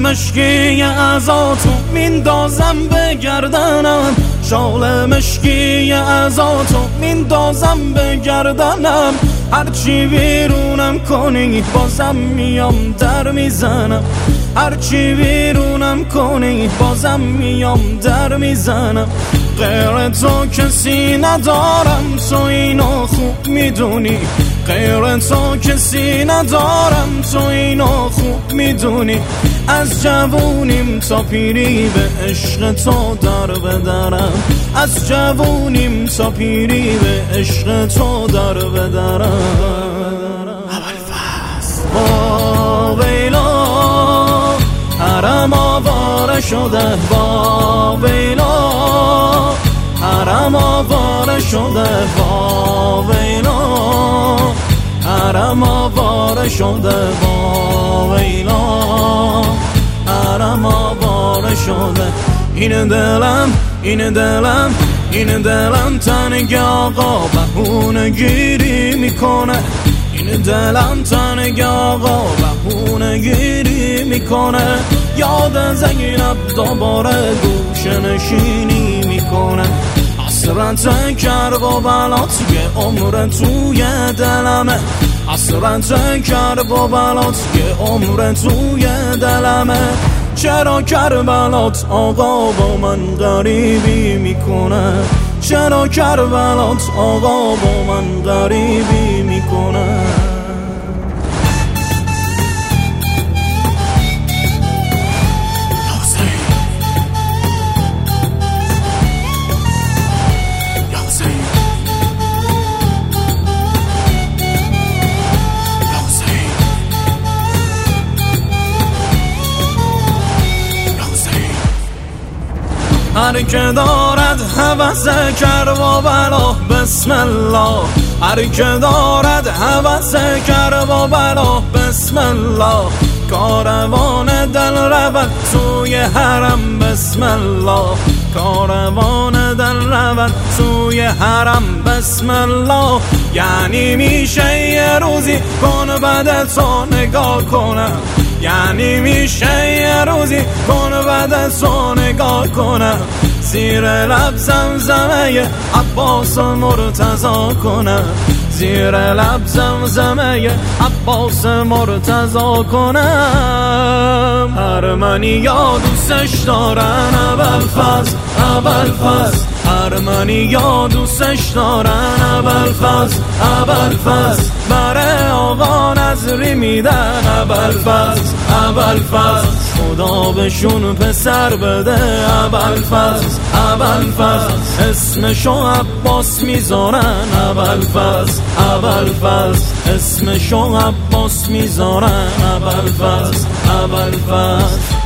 مشکی ازاتو میندازم به گردنم، شال مشکی ازاتو میندازم به گردنم. هرچی بیرونم کنی بازم میام در میزنم، هرچی بیرونم کنی بازم میام در میزنم. غیر تو کسی ندارم، تو اینو خوب میدونی. غیر تو کسی ندارم، تو اینو خوب میدونی. از جوونیم تا پیری به عشق تو در بدرم، از جوونیم تا پیری به عشق تو در بدرم. با ویلا حرم آواره شده، با ویلا حرم آواره شده، با ویلا حرم آواره شده، با ویلا حرم آواره شده. این دلم این دلم این دلم تنگ آقا بهونه گیری میکنه، این دلم تنگ آقا بهونه گیری میکنه. یاد زینب دوباره گوشه نشینی میکنه. حسرت کرب و بلات یه عمر توی دلمه، حسرت کرب و بلات یه عمر توی دلمه. چرا کربلات آقا با من غریبی میکنه، چرا کربلات آقا با من غریبی میکنه. هر که دارد هوس کرب و بلا بسم الله، هر که دارد هوس کرب و بلا بسم الله. کاروان دل رود سوی حرم بسم الله، کاروان دل رود سوی حرم بسم الله. یعنی میشه یه روزی کن بعد تو نگاه کنم، یعنی میشه یه روزی کن بعد تو نگاه کنم. زیر لب زمزمه عباس مرتضی کنم، زیر لب زمزمه عباس مرتضی کنم. ارمنیا دوستش دارن ابوالفضل، ابوالفضل ارمنیا دوستش دارن ابوالفضل، ابوالفضل برای آقا نظری میدن ابوالفضل، ابوالفضل خدا بهشون پسر بده ابوالفضل، ابوالفضل اسمشو عباس میذارن ابوالفضل، ابوالفضل اسمشو عباس میذارن ابوالفضل، ابوالفضل.